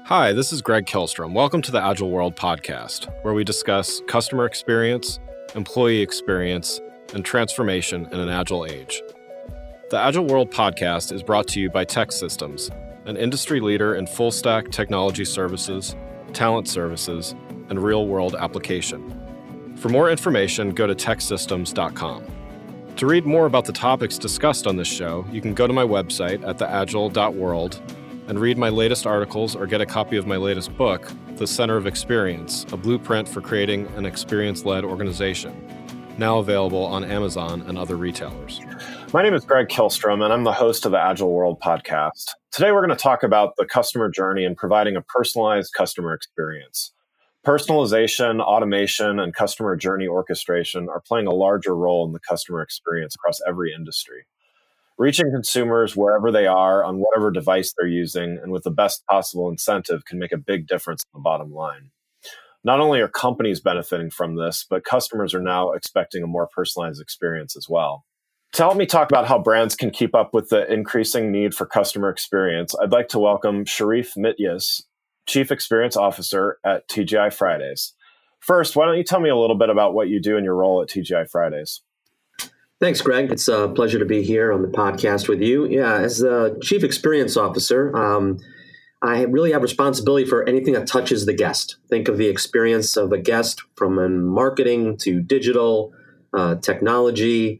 Hi, this is Greg Kihlstrom. Welcome to the Agile World podcast, where we discuss customer experience, employee experience, and transformation in an agile age. The Agile World podcast is brought to you by TEKsystems, an industry leader in full-stack technology services, talent services, and real-world application. For more information, go to teksystems.com. To read more about the topics discussed on this show, you can go to my website at theagile.world and read my latest articles or get a copy of my latest book, The Center of Experience, a blueprint for creating an experience-led organization, now available on Amazon and other retailers. My name is Greg Kihlstrom, and I'm the host of the Agile World podcast. Today, we're going to talk about the customer journey and providing a personalized customer experience. Personalization, automation, and customer journey orchestration are playing a larger role in the customer experience across every industry. Reaching consumers wherever they are, on whatever device they're using, and with the best possible incentive can make a big difference in the bottom line. Not only are companies benefiting from this, but customers are now expecting a more personalized experience as well. To help me talk about how brands can keep up with the increasing need for customer experience, I'd like to welcome Sharif Mityas, Chief Experience Officer at TGI Fridays. First, why don't you tell me a little bit about what you do in your role at TGI Fridays? Thanks, Greg. It's a pleasure to be here on the podcast with you. Yeah, as the Chief Experience Officer, I really have responsibility for anything that touches the guest. Think of the experience of a guest from marketing to digital, technology,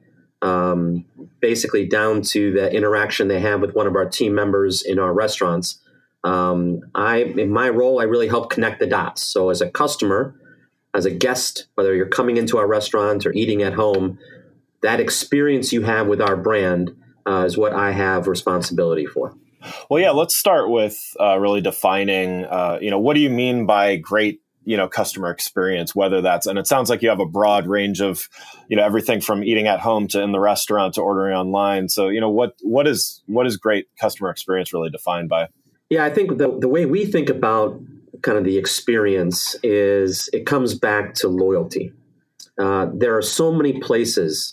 basically down to the interaction they have with one of our team members in our restaurants. In my role, I really help connect the dots. So as a customer, as a guest, whether you're coming into our restaurant or eating at home, that experience you have with our brand is what I have responsibility for. Well, yeah, let's start with really defining, what do you mean by great, customer experience, whether that's, and it sounds like you have a broad range of, everything from eating at home to in the restaurant to ordering online. So, what is great customer experience really defined by? Yeah, I think the way we think about kind of the experience is it comes back to loyalty. There are so many places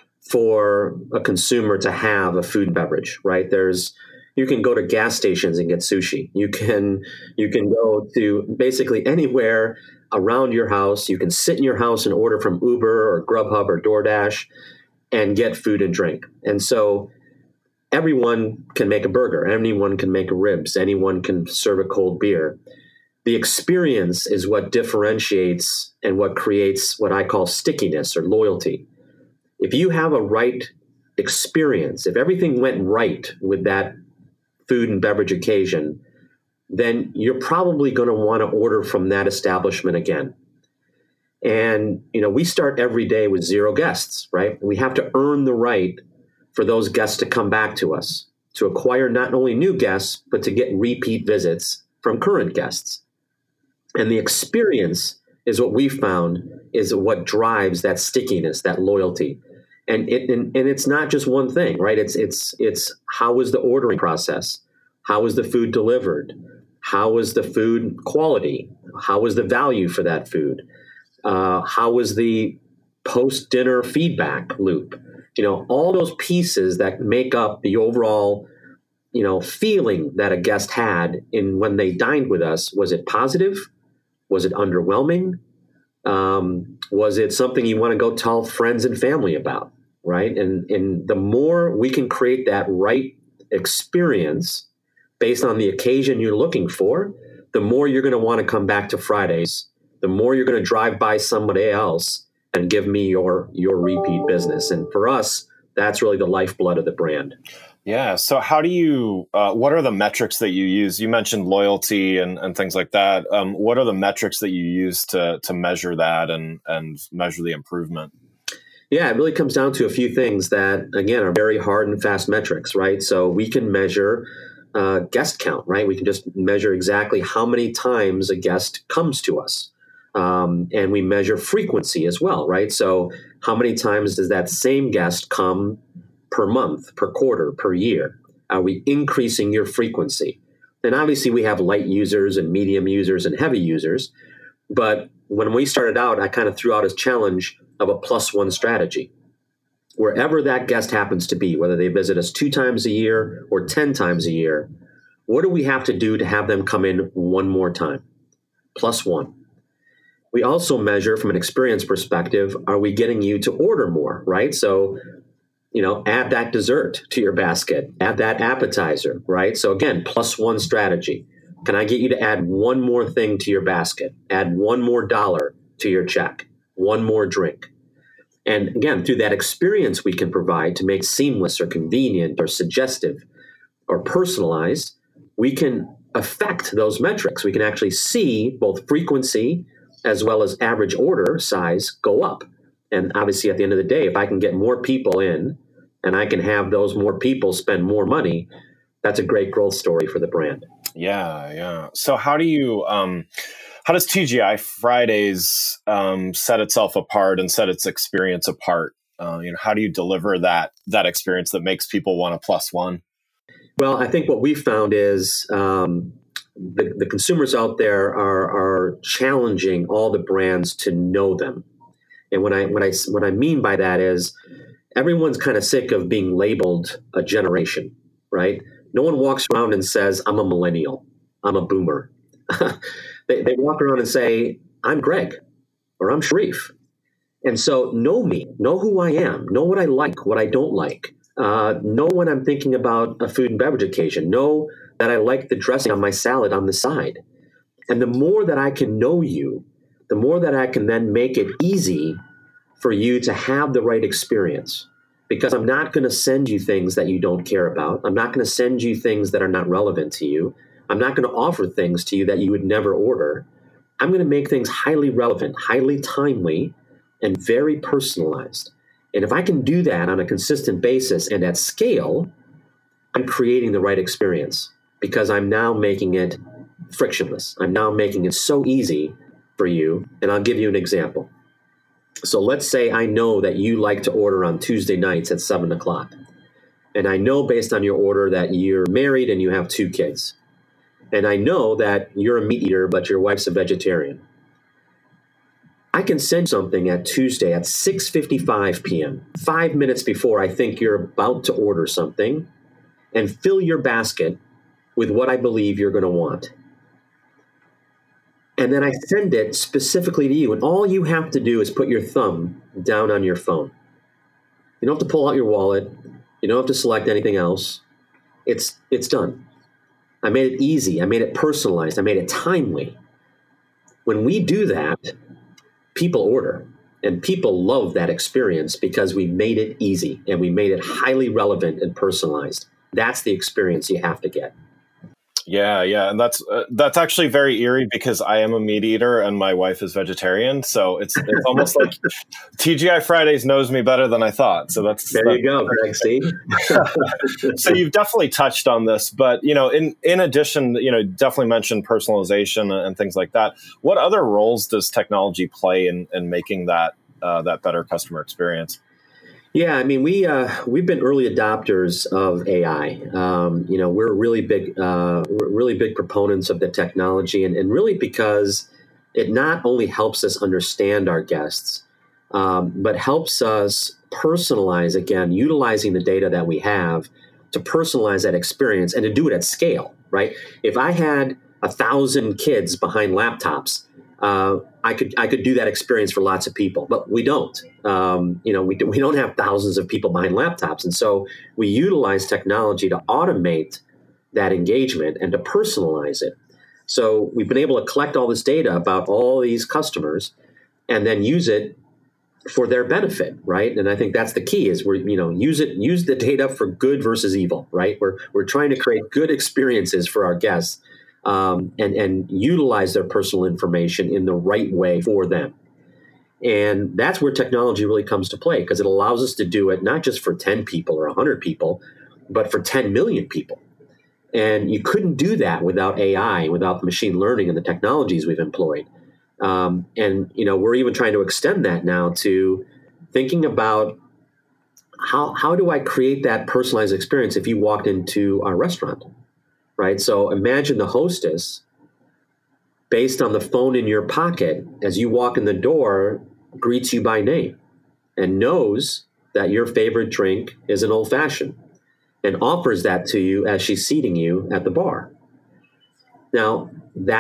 for a consumer to have a food and beverage, right? You can go to gas stations and get sushi. You can go to basically anywhere around your house. You can sit in your house and order from Uber or Grubhub or DoorDash and get food and drink. And so everyone can make a burger. Anyone can make ribs. Anyone can serve a cold beer. The experience is what differentiates and what creates what I call stickiness or loyalty. If you have a right experience, if everything went right with that food and beverage occasion, then you're probably going to want to order from that establishment again. And, we start every day with 0 guests, right? We have to earn the right for those guests to come back to us, to acquire not only new guests, but to get repeat visits from current guests. And the experience is what we found is what drives that stickiness, that loyalty. And it's not just one thing, right? It's how was the ordering process? How was the food delivered? How was the food quality? How was the value for that food? How was the post-dinner feedback loop? All those pieces that make up the overall, feeling that a guest had when they dined with us. Was it positive? Was it underwhelming? Was it something you want to go tell friends and family about, right? And the more we can create that right experience based on the occasion you're looking for, the more you're going to want to come back to Fridays, the more you're going to drive by somebody else and give me your repeat business. And for us, that's really the lifeblood of the brand. Yeah. So how do you, what are the metrics that you use? You mentioned loyalty and things like that. What are the metrics that you use to measure that and measure the improvement? Yeah, it really comes down to a few things that, again, are very hard and fast metrics, right? So we can measure guest count, right? We can just measure exactly how many times a guest comes to us. And we measure frequency as well, right? So how many times does that same guest come per month, per quarter, per year? Are we increasing your frequency? And obviously we have light users and medium users and heavy users. But when we started out, I kind of threw out a challenge of a +1 strategy. Wherever that guest happens to be, whether they visit us 2 times a year or 10 times a year, What do we have to do to have them come in one more time? Plus one. We also measure from an experience perspective, are we getting you to order more, right? So, add that dessert to your basket, add that appetizer, right? So again, plus one strategy. Can I get you to add one more thing to your basket? Add one more dollar to your check, one more drink. And again, through that experience we can provide to make seamless or convenient or suggestive or personalized, we can affect those metrics. We can actually see both frequency as well as average order size go up. And obviously, at the end of the day, if I can get more people in and I can have those more people spend more money, that's a great growth story for the brand. Yeah. So how does TGI Fridays set itself apart and set its experience apart? How do you deliver that experience that makes people want a plus one? Well, I think what we found is the consumers out there are challenging all the brands to know them. And what I mean by that is everyone's kind of sick of being labeled a generation, right? No one walks around and says, I'm a millennial, I'm a boomer. They walk around and say, I'm Greg or I'm Sharif. And so know me, know who I am, know what I like, what I don't like. Know when I'm thinking about a food and beverage occasion. Know that I like the dressing on my salad on the side. And the more that I can know you, the more that I can then make it easy for you to have the right experience. Because I'm not going to send you things that you don't care about. I'm not going to send you things that are not relevant to you. I'm not going to offer things to you that you would never order. I'm going to make things highly relevant, highly timely, and very personalized. And if I can do that on a consistent basis and at scale, I'm creating the right experience because I'm now making it frictionless. I'm now making it so easy for you. And I'll give you an example. So let's say I know that you like to order on Tuesday nights at 7 o'clock. And I know based on your order that you're married and you have 2 kids. And I know that you're a meat eater, but your wife's a vegetarian. I can send something at Tuesday at 6:55 p.m., 5 minutes before I think you're about to order something, and fill your basket with what I believe you're going to want. And then I send it specifically to you. And all you have to do is put your thumb down on your phone. You don't have to pull out your wallet. You don't have to select anything else. It's done. I made it easy. I made it personalized. I made it timely. When we do that, people order. And people love that experience because we made it easy and we made it highly relevant and personalized. That's the experience you have to get. Yeah, and that's actually very eerie because I am a meat eater and my wife is vegetarian, so it's almost like TGI Fridays knows me better than I thought. So there you go, Greg. See, so you've definitely touched on this, but in addition, definitely mentioned personalization and things like that. What other roles does technology play in making that better customer experience? Yeah, I mean, we've been early adopters of AI. We're really big proponents of the technology, and really because it not only helps us understand our guests, but helps us personalize, again, utilizing the data that we have to personalize that experience and to do it at scale, right? If I had 1,000 kids behind laptops, I could do that experience for lots of people, but we don't. We don't have thousands of people behind laptops, and so we utilize technology to automate that engagement and to personalize it. So we've been able to collect all this data about all these customers, and then use it for their benefit, right? And I think that's the key: is use the data for good versus evil, right? We're trying to create good experiences for our guests. And utilize their personal information in the right way for them. And that's where technology really comes to play, because it allows us to do it not just for 10 people or 100 people, but for 10 million people. And you couldn't do that without AI, without the machine learning and the technologies we've employed. We're even trying to extend that now to thinking about how do I create that personalized experience if you walked into our restaurant? Right. So imagine the hostess, based on the phone in your pocket, as you walk in the door, greets you by name and knows that your favorite drink is an old fashioned and offers that to you as she's seating you at the bar. Now,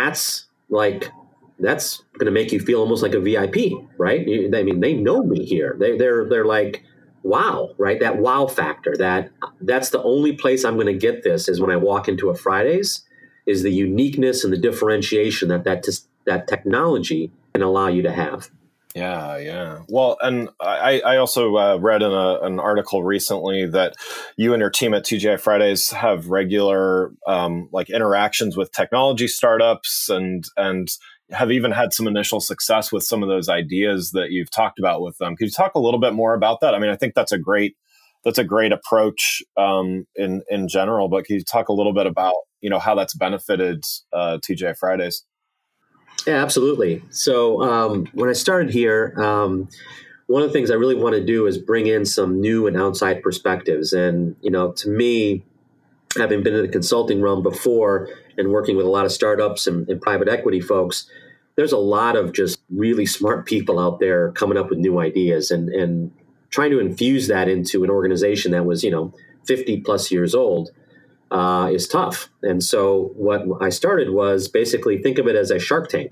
that's going to make you feel almost like a VIP, right? I mean, they know me here. They're like, wow, right? That wow factor. That's the only place I'm going to get this is when I walk into a Fridays. Is the uniqueness and the differentiation that technology can allow you to have. Yeah, yeah. Well, and I also read in an article recently that you and your team at TGI Fridays have regular like interactions with technology startups and have even had some initial success with some of those ideas that you've talked about with them. Could you talk a little bit more about that? I mean, I think that's a great approach in general, but can you talk a little bit about how that's benefited TGI Fridays? Yeah, absolutely. So when I started here, one of the things I really want to do is bring in some new and outside perspectives. And to me, having been in the consulting realm before and working with a lot of startups and private equity folks, there's a lot of just really smart people out there coming up with new ideas and trying to infuse that into an organization that was 50 plus years old. Is tough. And so what I started was basically think of it as a Shark Tank.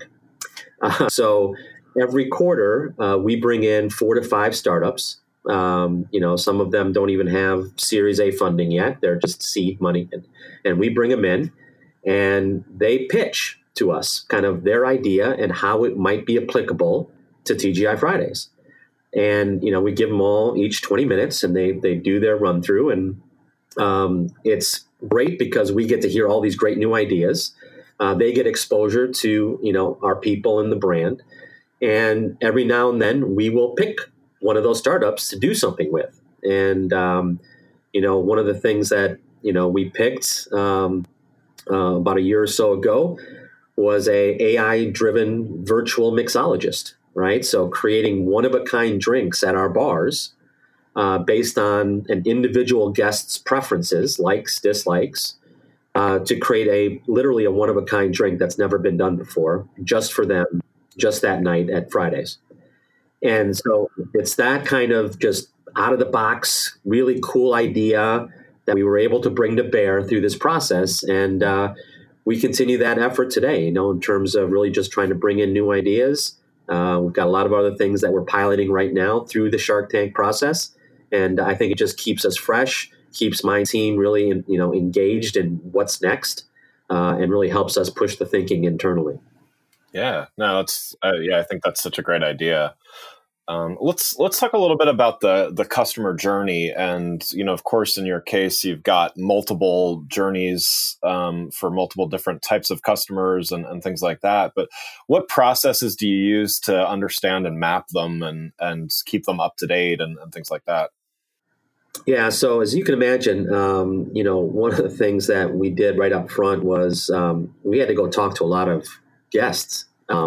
So every quarter, we bring in 4 to 5 startups. Some of them don't even have Series A funding yet. They're just seed money. And we bring them in and they pitch to us kind of their idea and how it might be applicable to TGI Fridays. And, we give them all each 20 minutes and they do their run through. And it's great because we get to hear all these great new ideas. They get exposure to, our people and the brand. And every now and then we will pick one of those startups to do something with. And, one of the things that, we picked about a year or so ago was a AI-driven virtual mixologist, right? So creating one-of-a-kind drinks at our bars based on an individual guest's preferences, likes, dislikes, to create literally a one-of-a-kind drink that's never been done before, just for them, just that night at Fridays. And so it's that kind of just out of the box, really cool idea that we were able to bring to bear through this process. And we continue that effort today, in terms of really just trying to bring in new ideas. We've got a lot of other things that we're piloting right now through the Shark Tank process. And I think it just keeps us fresh, keeps my team really, engaged in what's next, and really helps us push the thinking internally. Yeah, no, that's I think that's such a great idea. Let's talk a little bit about the customer journey, and of course, in your case, you've got multiple journeys for multiple different types of customers and things like that. But what processes do you use to understand and map them and keep them up to date and things like that? Yeah, so as you can imagine, one of the things that we did right up front was we had to go talk to a lot of guests.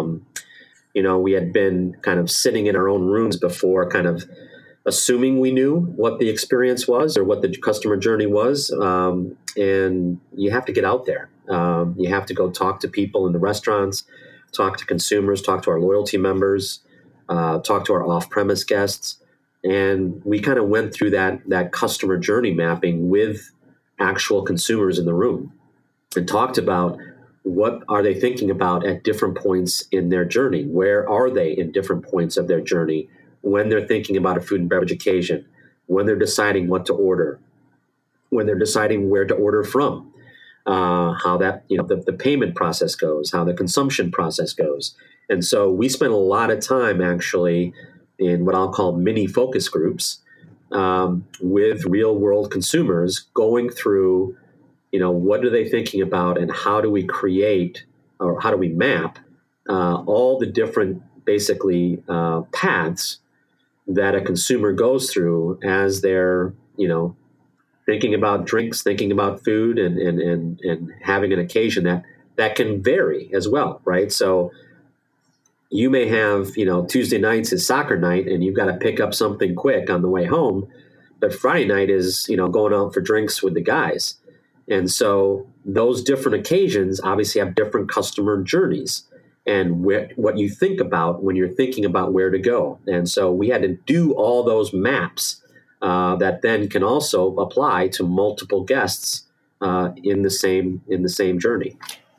We had been kind of sitting in our own rooms before, kind of assuming we knew what the experience was or what the customer journey was. And you have to get out there. You have to go talk to people in the restaurants, talk to consumers, talk to our loyalty members, talk to our off-premise guests. And we kind of went through that customer journey mapping with actual consumers in the room and talked about what are they thinking about at different points in their journey? Where are they in different points of their journey when they're thinking about a food and beverage occasion, when they're deciding what to order, when they're deciding where to order from, how that, the payment process goes, how the consumption process goes. And so we spent a lot of time actually in what I'll call mini focus groups with real world consumers going through, what are they thinking about and how do we create or how do we map all the different basically paths that a consumer goes through as they're, thinking about drinks, thinking about food and having an occasion that can vary as well, right? So you may have, Tuesday nights is soccer night and you've got to pick up something quick on the way home. But Friday night is, going out for drinks with the guys. And so those different occasions obviously have different customer journeys and what you think about when you're thinking about where to go. And so we had to do all those maps that then can also apply to multiple guests in the same journey.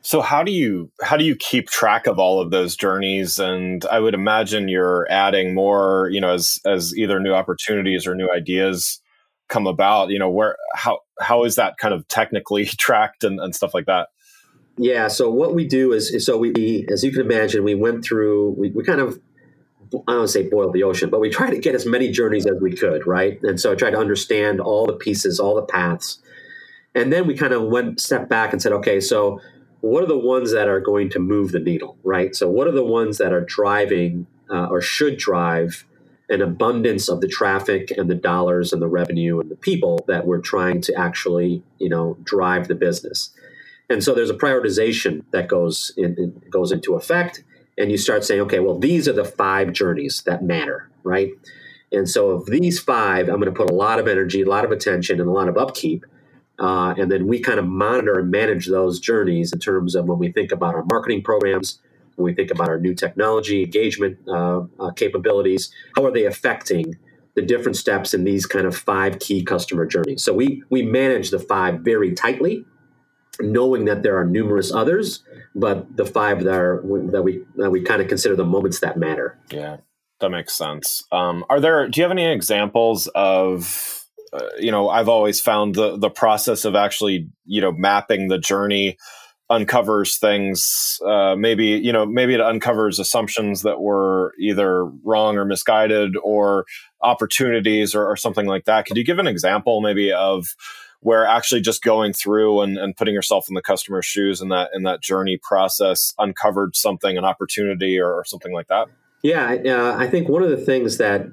So how do you keep track of all of those journeys? And I would imagine you're adding more, as either new opportunities or new ideas come about. How is that kind of technically tracked and stuff like that? Yeah. So what we do is so we, as you can imagine, we went through, we kind of, I don't want to say boil the ocean, but we try to get as many journeys as we could, right? And so I tried to understand all the pieces, all the paths. And then we kind of went step back and said, okay, so what are the ones that are going to move the needle, right? So what are the ones that are driving or should drive an abundance of the traffic and the dollars and the revenue and the people that we're trying to actually, drive the business. And so there's a prioritization that goes into effect, and you start saying, okay, well, these are the 5 journeys that matter, right? And so of these 5, I'm going to put a lot of energy, a lot of attention, and a lot of upkeep. And then we kind of monitor and manage those journeys in terms of when we think about our marketing programs, when we think about our new technology engagement capabilities, how are they affecting the different steps in these kind of 5 key customer journeys? So we manage the 5 very tightly, knowing that there are numerous others, but the 5 that we kind of consider the moments that matter. Yeah, that makes sense. Do you have any examples of, I've always found the process of actually, mapping the journey uncovers things, maybe it uncovers assumptions that were either wrong or misguided, or opportunities or something like that. Could you give an example maybe of where actually just going through and putting yourself in the customer's shoes in that journey process uncovered something, an opportunity or something like that? Yeah, I think one of the things that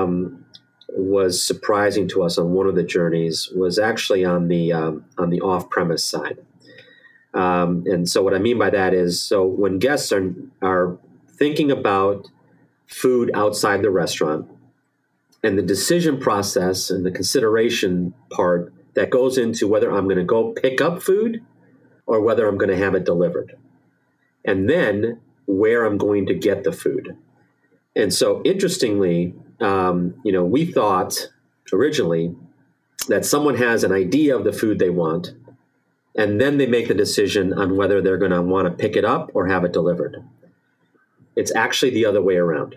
was surprising to us on one of the journeys was actually on the off-premise side. And so what I mean by that is, so when guests are thinking about food outside the restaurant, and the decision process and the consideration part that goes into whether I'm going to go pick up food or whether I'm going to have it delivered, and then where I'm going to get the food. And so interestingly, we thought originally that someone has an idea of the food they want, and then they make the decision on whether they're going to want to pick it up or have it delivered. It's actually the other way around.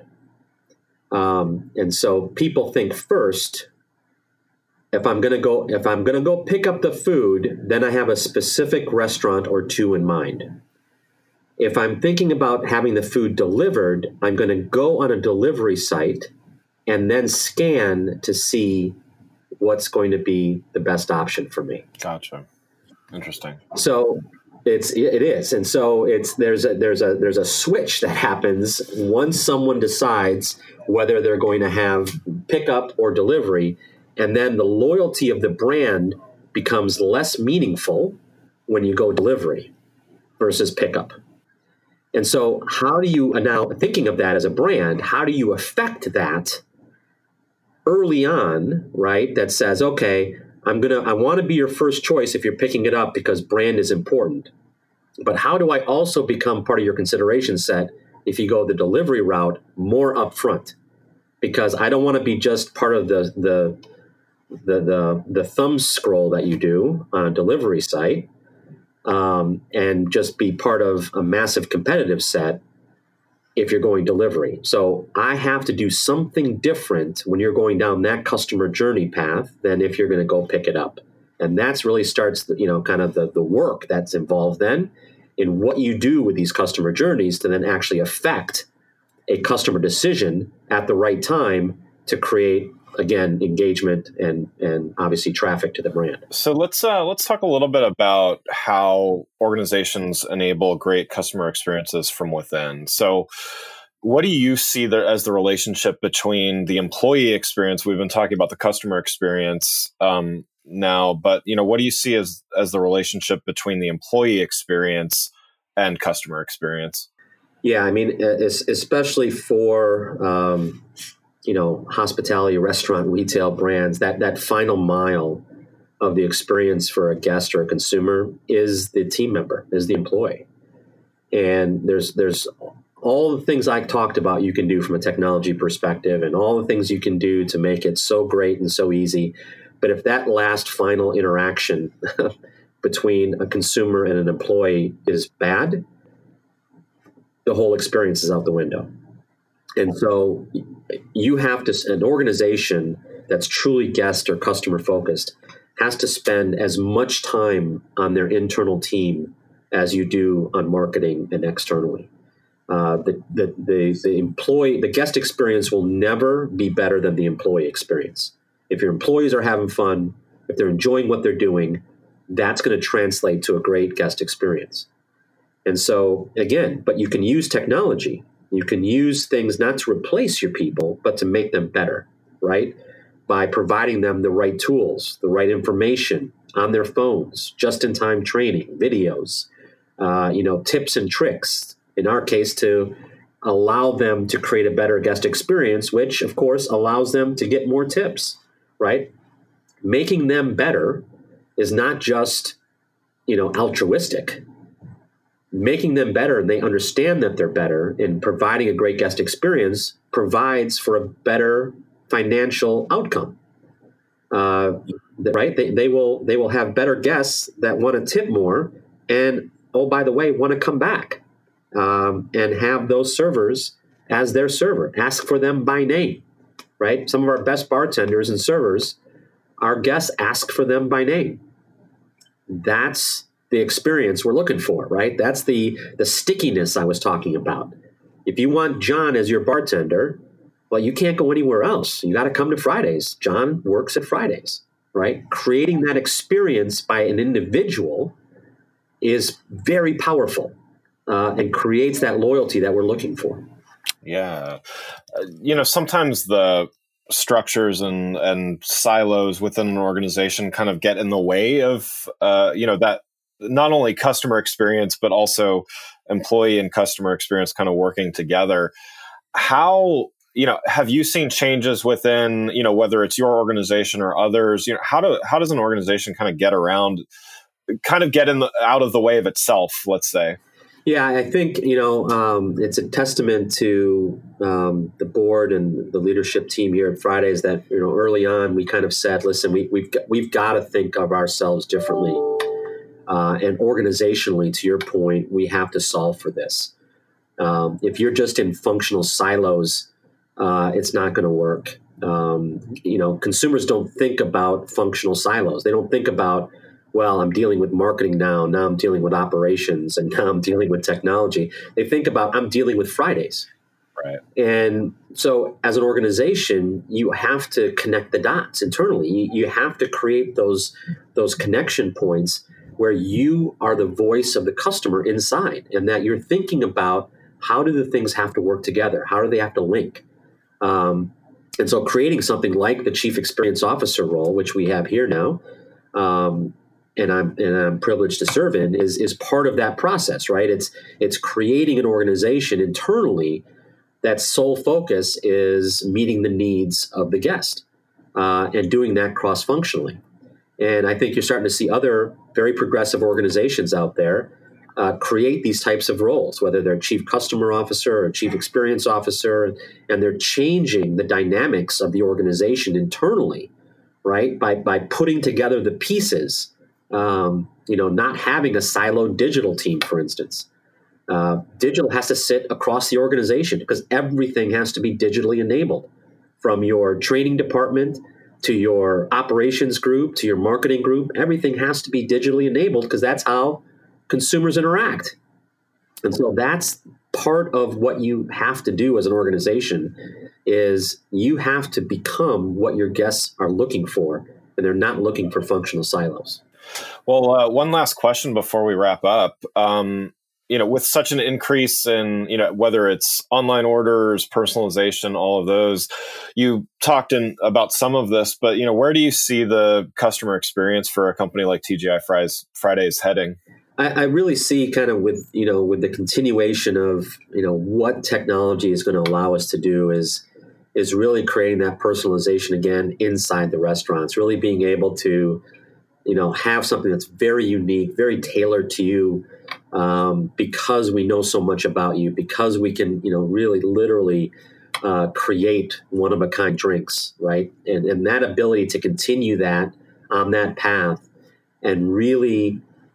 And so people think first, if I'm going to go pick up the food, then I have a specific restaurant or 2 in mind. If I'm thinking about having the food delivered, I'm going to go on a delivery site and then scan to see what's going to be the best option for me. Gotcha. Interesting. So it is, and so there's a switch that happens once someone decides whether they're going to have pickup or delivery, and then the loyalty of the brand becomes less meaningful when you go delivery versus pickup. And so how do you, now thinking of that as a brand, how do you affect that early on, right? That says, okay, I want to be your first choice if you're picking it up because brand is important. But how do I also become part of your consideration set if you go the delivery route more upfront? Because I don't want to be just part of the thumb scroll that you do on a delivery site, and just be part of a massive competitive set if you're going delivery. So I have to do something different when you're going down that customer journey path than if you're going to go pick it up. And that's really starts kind of the work that's involved then in what you do with these customer journeys to then actually affect a customer decision at the right time to create, again, engagement and obviously traffic to the brand. So let's talk a little bit about how organizations enable great customer experiences from within. So what do you see there as the relationship between the employee experience? We've been talking about the customer experience now, but what do you see as the relationship between the employee experience and customer experience? Yeah, I mean, especially for hospitality, restaurant, retail brands, that final mile of the experience for a guest or a consumer is the team member, is the employee. And there's all the things I talked about you can do from a technology perspective and all the things you can do to make it so great and so easy. But if that last final interaction between a consumer and an employee is bad, the whole experience is out the window. And so you have to, an organization that's truly guest or customer focused has to spend as much time on their internal team as you do on marketing and externally. The guest experience will never be better than the employee experience. If your employees are having fun, if they're enjoying what they're doing, that's going to translate to a great guest experience. And so again, but you can use technology. You can use things not to replace your people, but to make them better, right? By providing them the right tools, the right information on their phones, just-in-time training, videos, tips and tricks, in our case, to allow them to create a better guest experience, which, of course, allows them to get more tips, right? Making them better is not just, altruistic. Making them better, and they understand that they're better, and providing a great guest experience provides for a better financial outcome. Right? They will have better guests that want to tip more, and oh, by the way, want to come back and have those servers as their server. Ask for them by name. Right? Some of our best bartenders and servers, our guests ask for them by name. That's the experience we're looking for, right? That's the stickiness I was talking about. If you want John as your bartender, well, you can't go anywhere else. You got to come to Fridays. John works at Fridays, right? Creating that experience by an individual is very powerful and creates that loyalty that we're looking for. Yeah. Sometimes the structures and silos within an organization kind of get in the way of, that not only customer experience, but also employee and customer experience kind of working together. How, have you seen changes within, whether it's your organization or others, how does an organization kind of get out of the way of itself, let's say? Yeah, I think, it's a testament to the board and the leadership team here at Fridays that, early on we kind of said, listen, we've got to think of ourselves differently. And organizationally, to your point, we have to solve for this. If you're just in functional silos, it's not going to work. Consumers don't think about functional silos. They don't think about, well, I'm dealing with marketing now I'm dealing with operations, and now I'm dealing with technology. They think about, I'm dealing with Fridays. Right. And so as an organization, you have to connect the dots internally. You have to create those connection points where you are the voice of the customer inside, and that you're thinking about, how do the things have to work together? How do they have to link? And so creating something like the Chief Experience Officer role, which we have here now, and I'm privileged to serve in, is part of that process, right? It's creating an organization internally that sole focus is meeting the needs of the guest and doing that cross-functionally. And I think you're starting to see other very progressive organizations out there create these types of roles, whether they're Chief Customer Officer or Chief Experience Officer, and they're changing the dynamics of the organization internally, right? By putting together the pieces, not having a siloed digital team, for instance. Digital has to sit across the organization because everything has to be digitally enabled, from your training department to your operations group, to your marketing group. Everything has to be digitally enabled because that's how consumers interact. And so that's part of what you have to do as an organization, is you have to become what your guests are looking for, and they're not looking for functional silos. Well, one last question before we wrap up. With such an increase in, whether it's online orders, personalization, all of those, you talked about some of this, but, where do you see the customer experience for a company like TGI Fridays heading? I really see kind of with the continuation of, what technology is going to allow us to do is really creating that personalization again inside the restaurants, really being able to, have something that's very unique, very tailored to you, because we know so much about you, because we can, really literally create one-of-a-kind drinks, right? And that ability to continue that on that path and really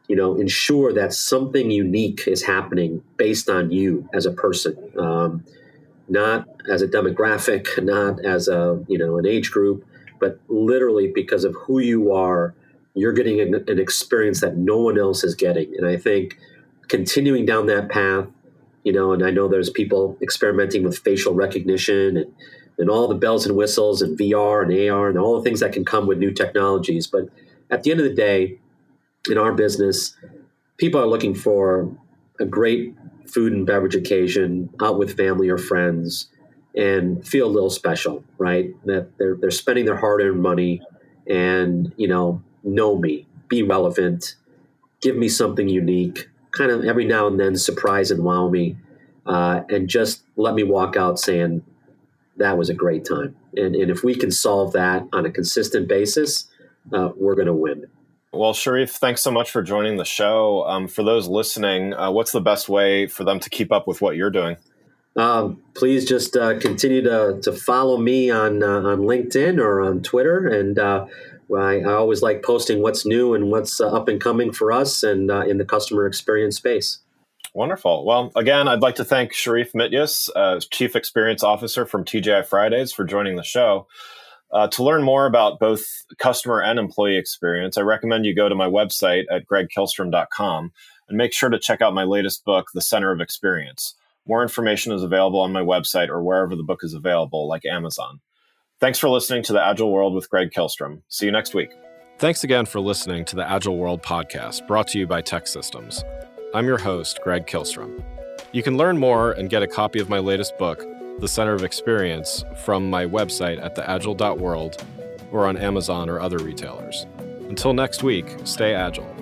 ensure that something unique is happening based on you as a person, not as a demographic, not as an age group, but literally because of who you are, you're getting an experience that no one else is getting. And I think continuing down that path, and I know there's people experimenting with facial recognition and all the bells and whistles and VR and AR and all the things that can come with new technologies. But at the end of the day, in our business, people are looking for a great food and beverage occasion out with family or friends and feel a little special, right? That they're spending their hard-earned money and, know me, be relevant, give me something unique, kind of every now and then surprise and wow me, and just let me walk out saying that was a great time. And if we can solve that on a consistent basis, we're going to win. Well, Sharif, thanks so much for joining the show. For those listening, what's the best way for them to keep up with what you're doing? Please just continue to follow me on LinkedIn or on Twitter. And I always like posting what's new and what's up and coming for us and in the customer experience space. Wonderful. Well, again, I'd like to thank Sharif Mityas, Chief Experience Officer from TGI Fridays, for joining the show. To learn more about both customer and employee experience, I recommend you go to my website at gregkillstrom.com and make sure to check out my latest book, The Center of Experience. More information is available on my website or wherever the book is available, like Amazon. Thanks for listening to The Agile World with Greg Killstrom. See you next week. Thanks again for listening to the Agile World podcast, brought to you by TEKsystems. I'm your host, Greg Killstrom. You can learn more and get a copy of my latest book, The Center of Experience, from my website at theagile.world or on Amazon or other retailers. Until next week, stay agile.